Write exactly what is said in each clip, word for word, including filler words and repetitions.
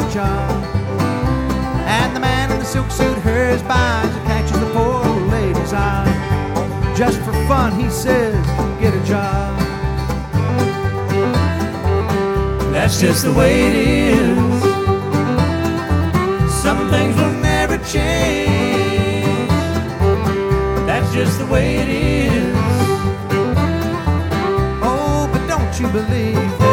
job. And the man in the silk suit hurries by as he catches the poor lady's eye. Just for fun, he says, get a job. That's just the way it is. Some things will never change. That's just the way it is. Oh, but don't you believe that?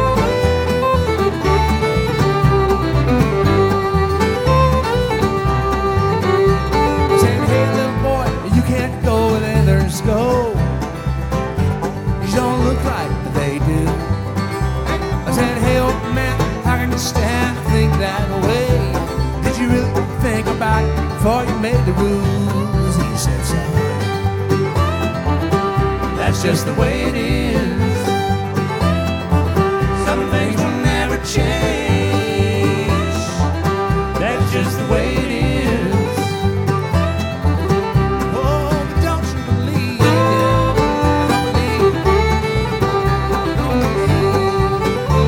Saying, hey little boy, you can't go where others go. You don't look like they do. I said, hey old man, how can you stand to think that way? Did you really think about it before you made the rules? He said, son, that's just the way it is. Some things will never change. That's just the way it is. Oh, but don't you believe it? Don't believe it. Don't believe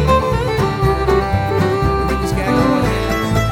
it. Get this guy going in.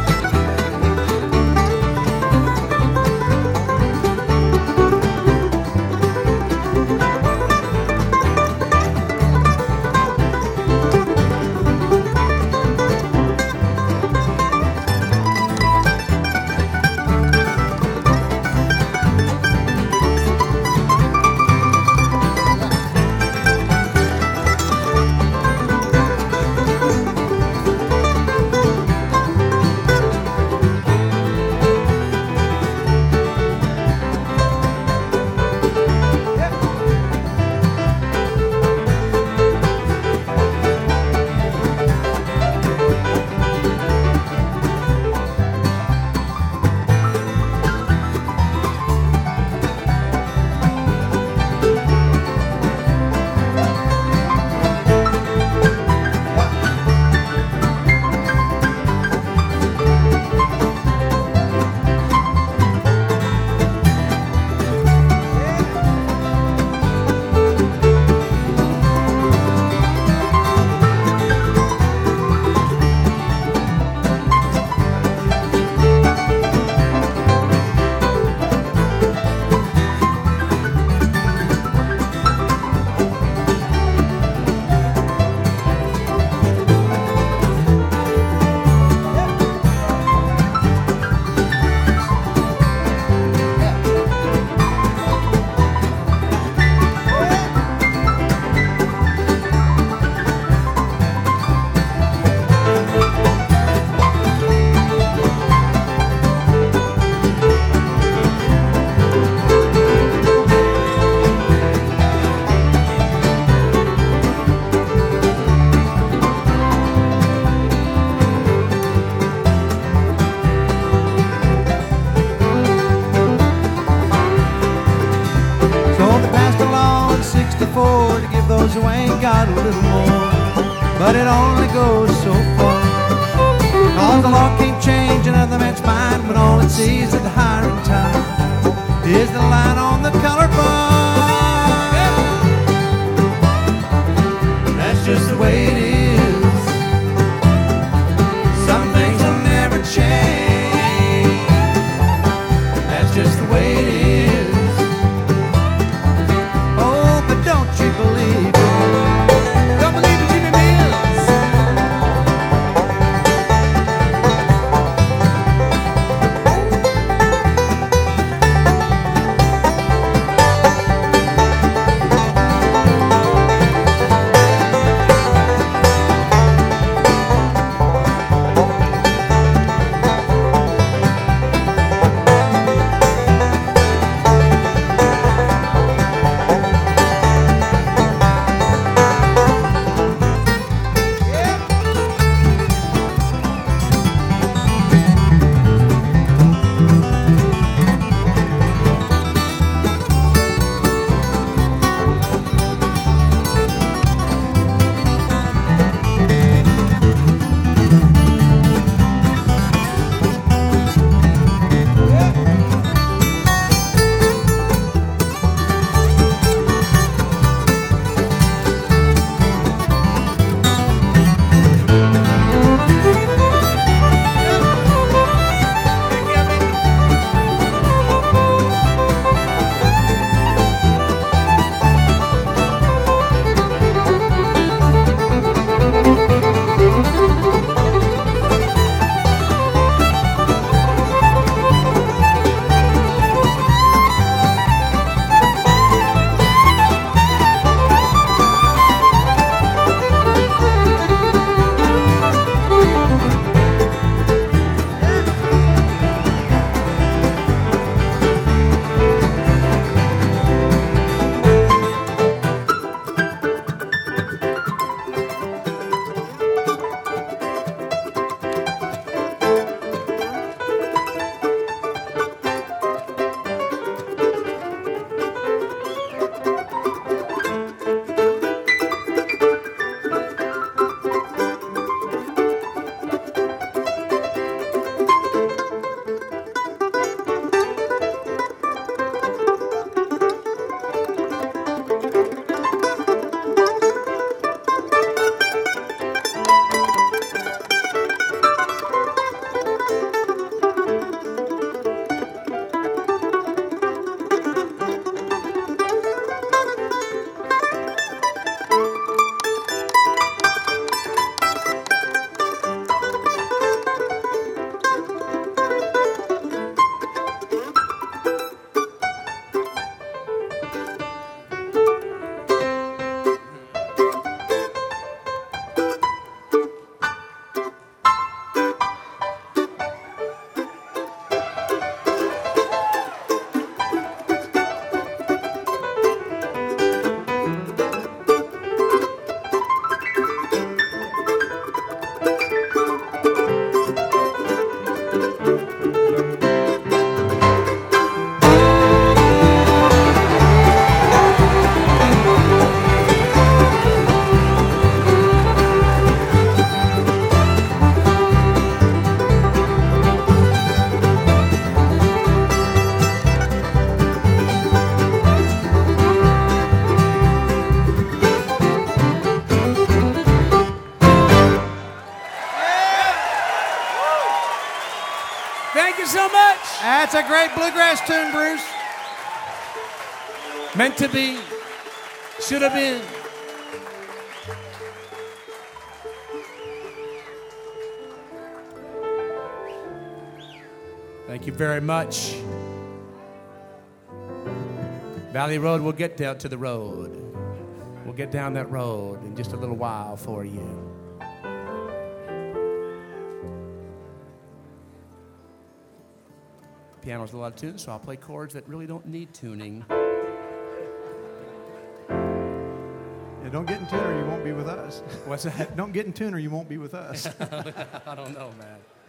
To give those who ain't got a little more, but it only goes so far. Cause the law can't change another man's mind when all it sees at the hiring time is the line on the color bar. That's just the way it is. Some things will never change. That's just the way it is. Don't you believe it? Don't believe it, Jimmy Mills. Thank you so much. That's a great bluegrass tune, Bruce. Meant to be. Should have been. Thank you very much. Valley Road, we'll get down to the road. We'll get down that road in just a little while for you. Piano's a lot of tunes, so I'll play chords that really don't need tuning. Yeah, don't get in tune or you won't be with us. What's that? Don't get in tune or you won't be with us. I don't know, man.